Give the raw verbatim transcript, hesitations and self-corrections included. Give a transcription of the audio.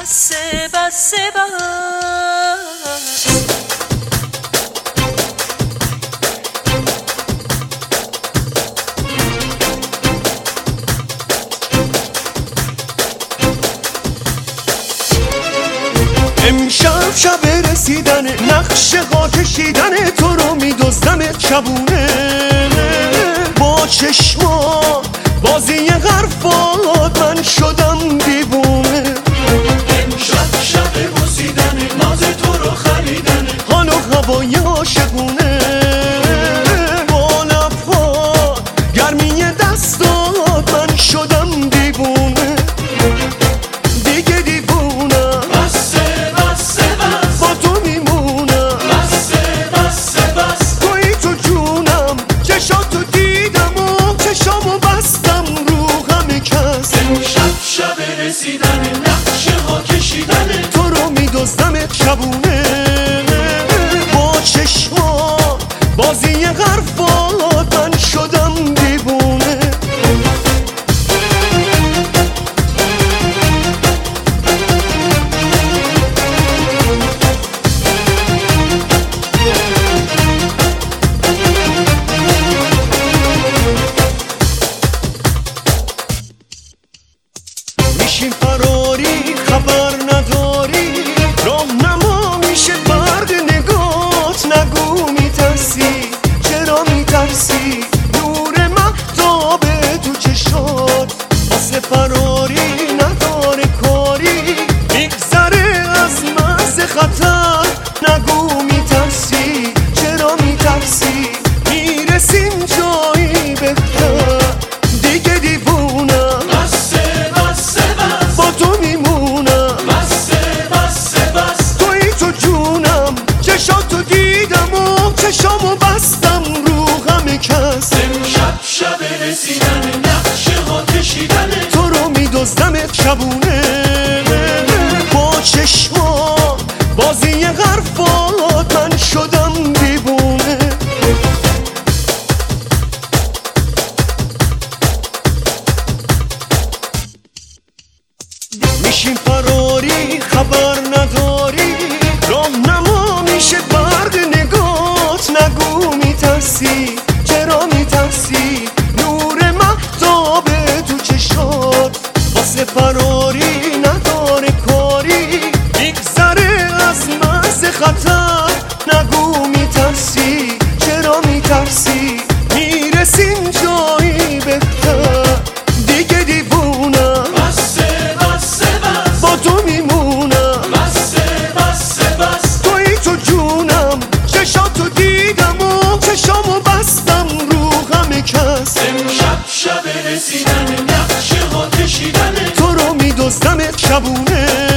بسه بسه بس امشب شب رسیدن نقشه ها کشیدن تو رو میدزدم شبونه با چشما بازی حرفات من شدم دیوونه امشب شب رسیدن ناز تو رو خریدن حال و هوای عاشقونه با لبها گرمی دستات من شدم دیوونه دیگه دیوونم بسه بسه بس با تو میمونم بسه بسه بس توی تو جونم چشاتو دیدم و چشامو بستم رو همه کس امشب شب رسیدن نقشه ها کشیدن تو رو میدزدمت شبونه با چشما بازی حرفات من شدم دیوونه میشیم فراری خبر نداری راهنما میشه برق نگات نگو میترسی چرا میترسی نور مهتاب تو چشات واسه فراری نداره کاری میگذره از مرز خطر نگو میترسی چرا میترسی میرسیم جایی بهتر دیگه دیوونم بسه بسه بس با تو میمونم بسه بسه بس توی تو جونم چشاتو دیدم و چشامو بستم رو همه کس امشب شب رسیدن نقشه ها کشیدن تو رو میدزدمت شبونه با چشما بازی حرفات من شدم دیوونه میشیم فراری خبر نداری راهنما میشه برق نگات نگو میترسی چرا میترسی نور مهتاب تو چشات واسه فراری نداره کاری میگذره از مرز خطر نگو میترسی چرا میترسی میرسیم جایی بهتر دیگه دیوونم بسه بسه بس با تو میمونم بسه بسه بس توی تو جونم چشاتو دیدم و چشامو بستم رو همه کس امشب شب رسیدن نقشه ها کشیدن تو رو میدزدمت شبونه